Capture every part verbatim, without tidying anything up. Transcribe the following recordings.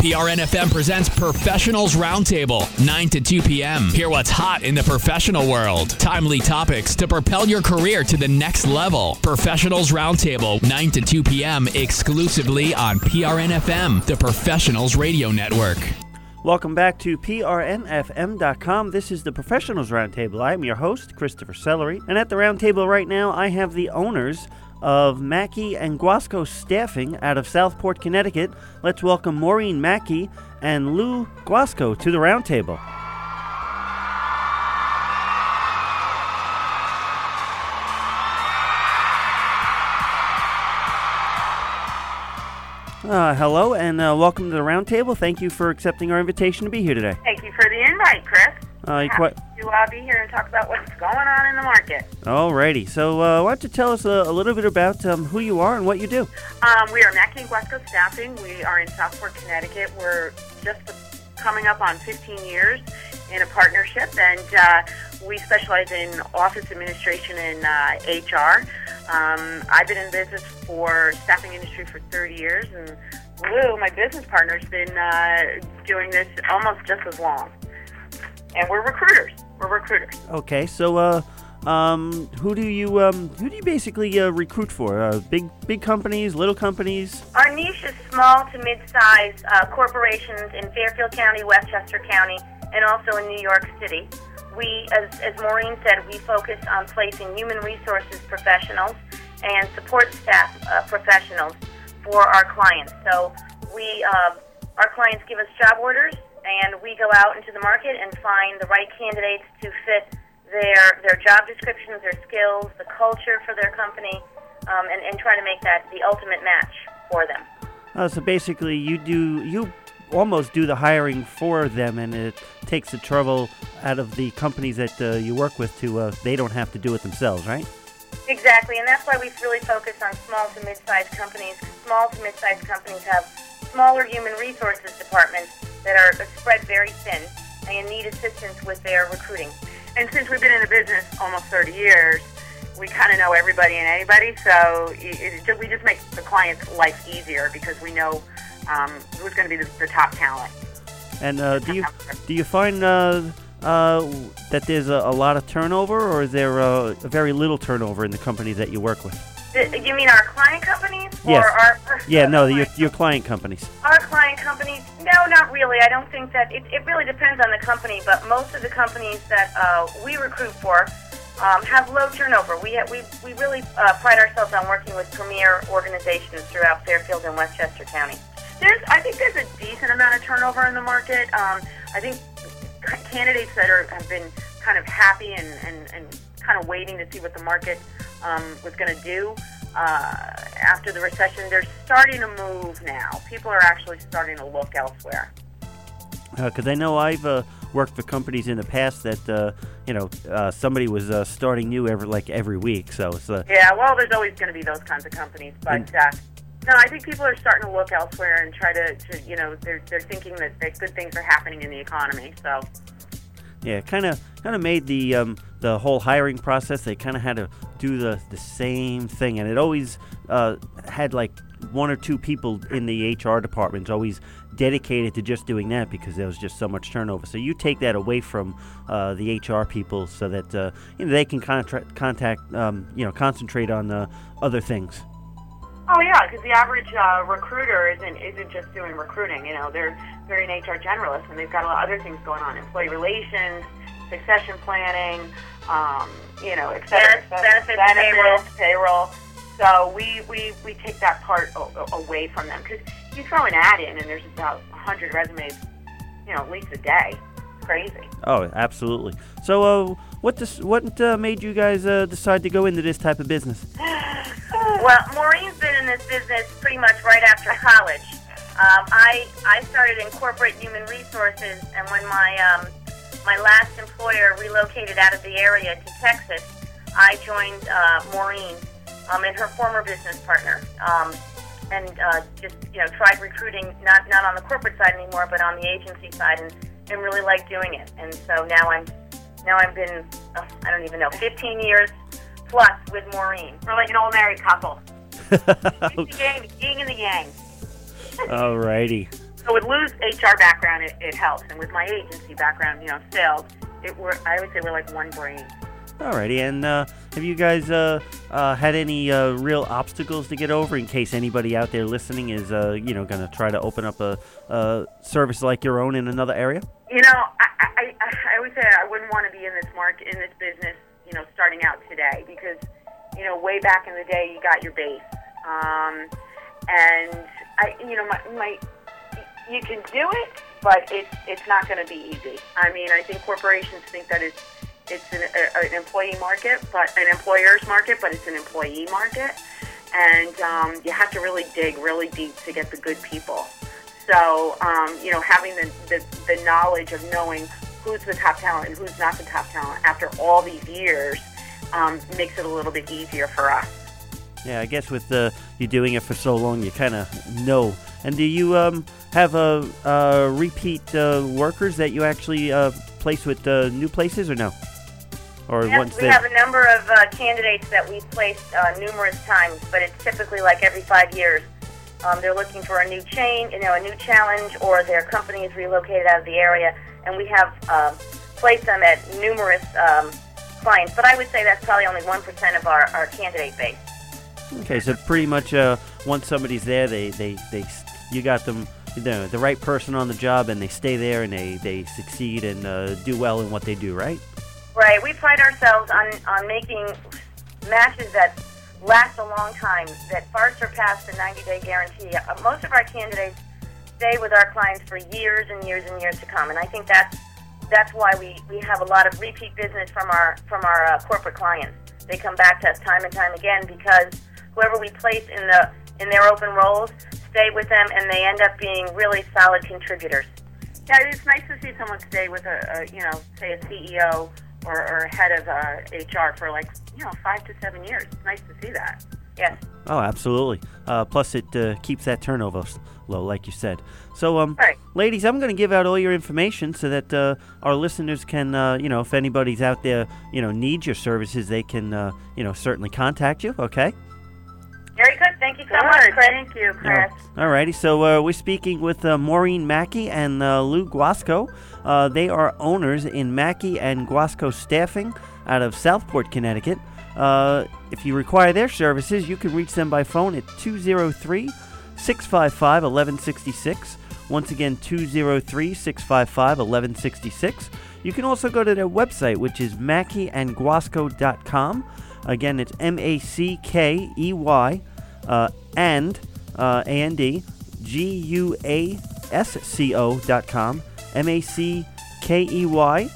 P R N F M presents Professionals Roundtable, nine to two p.m. Hear what's hot in the professional world. Timely topics to propel your career to the next level. Professionals Roundtable, nine to two p.m. exclusively on P R N F M, the Professionals Radio Network. Welcome back to P R N F M dot com. This is the Professionals Roundtable. I'm your host, Christopher Sellery. And at the roundtable right now, I have the owners of Mackey and Guasco Staffing out of Southport, Connecticut. Let's welcome Maureen Mackey and Lou Guasco to the roundtable. Uh, hello and uh, welcome to the roundtable. Thank you for accepting our invitation to be here today. Thank you for the invite, Chris. Uh, Happy quite... to uh, be here and talk about what's going on in the market. Alrighty. So uh, why don't you tell us a, a little bit about um, who you are and what you do? Um, we are Mackey and Guasco Staffing. We are in Southport, Connecticut. We're just coming up on fifteen years in a partnership, and uh, we specialize in office administration and uh, H R. Um, I've been in business for staffing industry for thirty years, and Lou, my business partner, has been uh, doing this almost just as long. And we're recruiters. We're recruiters. Okay, so uh, um, who do you um, who do you basically uh, recruit for? Uh, big big companies, little companies? Our niche is small to mid-sized uh, corporations in Fairfield County, Westchester County, and also in New York City. We, as, as Maureen said, we focus on placing human resources professionals and support staff uh, professionals for our clients. So we, uh, our clients give us job orders, and we go out into the market and find the right candidates to fit their their job descriptions, their skills, the culture for their company, um, and, and try to make that the ultimate match for them. Uh, so basically, you do you almost do the hiring for them, and it takes the trouble out of the companies that uh, you work with to uh, they don't have to do it themselves, right? Exactly, and that's why we really focus on small to mid-sized companies. Small to mid-sized companies have smaller human resources departments that are spread very thin and need assistance with their recruiting. And since we've been in the business almost thirty years, we kind of know everybody and anybody, so it, it, we just make the client's life easier because we know um, who's going to be the, the top talent. And uh, do you do you find uh, uh, that there's a, a lot of turnover, or is there uh, very little turnover in the companies that you work with? You mean our client companies? Yes. Or our, our, yeah, no, our your, your client companies. Our client companies? No, not really. I don't think that, it, it really depends on the company, but most of the companies that uh, we recruit for um, have low turnover. We, have, we, we really uh, pride ourselves on working with premier organizations throughout Fairfield and Westchester County. There's, I think there's a decent amount of turnover in the market. Um, I think c- candidates that are have been kind of happy and, and, and kind of waiting to see what the market um, was going to do uh, after the recession, they're starting to move now. People are actually starting to look elsewhere. Because uh, I know I've uh, worked for companies in the past that, uh, you know, uh, somebody was uh, starting new every like every week. So it's uh, yeah, well, there's always going to be those kinds of companies, but. And, uh, No, I think people are starting to look elsewhere and try to, to you know, they're they're thinking that, that good things are happening in the economy. So, yeah, kind of kind of made the um, the whole hiring process. They kind of had to do the the same thing, and it always uh, had like one or two people in the H R department always dedicated to just doing that because there was just so much turnover. So you take that away from uh, the H R people so that uh, you know they can contra- contact um, you know concentrate on uh, other things. Oh yeah, because the average uh, recruiter isn't isn't just doing recruiting. You know, they're they're an H R generalist, and they've got a lot of other things going on: employee relations, succession planning, um, you know, et cetera, benefits, benefits, payroll. payroll. So we, we, we take that part o- away from them because you throw an ad in, and there's about a hundred resumes, you know, at least a day. It's crazy. Oh, absolutely. So, uh, what this, what uh, made you guys uh, decide to go into this type of business? Well, Maureen's been in this business pretty much right after college. Um, I I started in corporate human resources, and when my um, my last employer relocated out of the area to Texas, I joined uh, Maureen um, and her former business partner, um, and uh, just you know tried recruiting not not on the corporate side anymore, but on the agency side, and, and really liked doing it. And so now I'm now I've been oh, I don't even know fifteen years. Plus with Maureen. We're like an old married couple. It's the gang, the yin and the yang. Alrighty. So with Lou's H R background, it, it helps, and with my agency background, you know, sales, it we're I would say we're like one brain. Alrighty, and uh, have you guys uh, uh, had any uh, real obstacles to get over in case anybody out there listening is, uh, you know, going to try to open up a, a service like your own in another area? You know, I, I, I, I would say I wouldn't want to be in this market, in this business, you know, starting out today because, you know, way back in the day, you got your base, um, and I, you know, my, my, you can do it, but it's it's not going to be easy. I mean, I think corporations think that it's It's an, a, an employee market, but an employer's market, but it's an employee market, and um, you have to really dig really deep to get the good people. So, um, you know, having the, the the knowledge of knowing who's the top talent and who's not the top talent after all these years um, makes it a little bit easier for us. Yeah, I guess with uh, you doing it for so long, you kind of know. And do you um, have uh, uh, repeat uh, workers that you actually uh, place with uh, new places, or no? Or yes, once we they... have a number of uh, candidates that we've placed uh, numerous times, but it's typically like every five years. Um, they're looking for a new chain, you know, a new challenge, or their company is relocated out of the area, and we have uh, placed them at numerous um, clients. But I would say that's probably only one percent of our, our candidate base. Okay, so pretty much uh, once somebody's there, they, they, they you got them, you know, the right person on the job, and they stay there, and they, they succeed and uh, do well in what they do, right? Right. We pride ourselves on, on making matches that last a long time, that far surpass the ninety-day guarantee. Uh, most of our candidates stay with our clients for years and years and years to come, and I think that's that's why we, we have a lot of repeat business from our from our uh, corporate clients. They come back to us time and time again because whoever we place in the in their open roles stay with them, and they end up being really solid contributors. Yeah, it's nice to see someone stay with a, a you know, say a C E O or, or head of uh, H R for like, you know, five to seven years. It's nice to see that. Yes. Oh, absolutely. Uh, plus, it uh, keeps that turnover low, like you said. So, um, right. ladies, I'm going to give out all your information so that uh, our listeners can, uh, you know, if anybody's out there, you know, needs your services, they can, uh, you know, certainly contact you, okay? Very good. Thank you so Good. much, Chris. Thank you, Chris. All righty. So uh, we're speaking with uh, Maureen Mackey and uh, Lou Guasco. Uh, they are owners in Mackey and Guasco Staffing out of Southport, Connecticut. Uh, if you require their services, you can reach them by phone at two oh three, six five five, one one six six. Once again, two oh three, six five five, one one six six. You can also go to their website, which is mackey and guasco dot com. Again, it's M A C K E Y uh, and uh, A N D G U A S C O dot com. M A C K E Y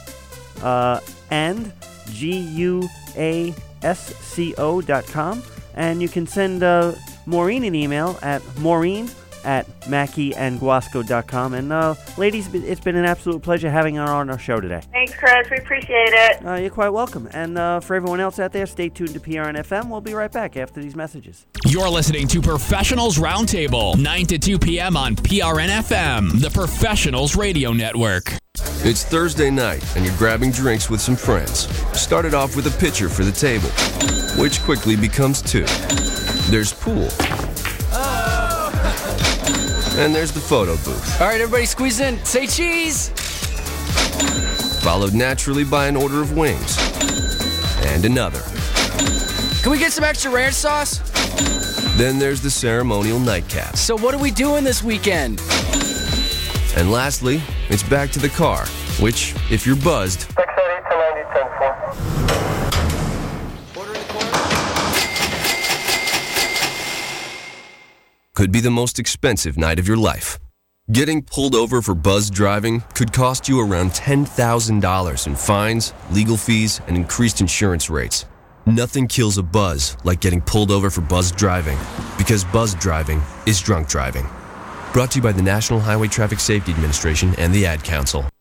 uh, and G U A S C O dot com. And you can send uh, Maureen an email at Maureen at mackey and guasco dot com. And uh, ladies, it's been an absolute pleasure having her on our show today. Thanks, Chris. We appreciate it. Uh, you're quite welcome. And uh, for everyone else out there, stay tuned to P R N F M. We'll be right back after these messages. You're listening to Professionals Roundtable, nine to two p.m. on P R N F M, the Professionals Radio Network. It's Thursday night, and you're grabbing drinks with some friends. Started off with a pitcher for the table, which quickly becomes two. There's pool. And there's the photo booth. All right, everybody squeeze in. Say cheese. Followed naturally by an order of wings. And another. Can we get some extra ranch sauce? Then there's the ceremonial nightcap. So what are we doing this weekend? And lastly, it's back to the car, which, if you're buzzed, could be the most expensive night of your life. Getting pulled over for buzzed driving could cost you around ten thousand dollars in fines, legal fees, and increased insurance rates. Nothing kills a buzz like getting pulled over for buzzed driving, because buzzed driving is drunk driving. Brought to you by the National Highway Traffic Safety Administration and the Ad Council.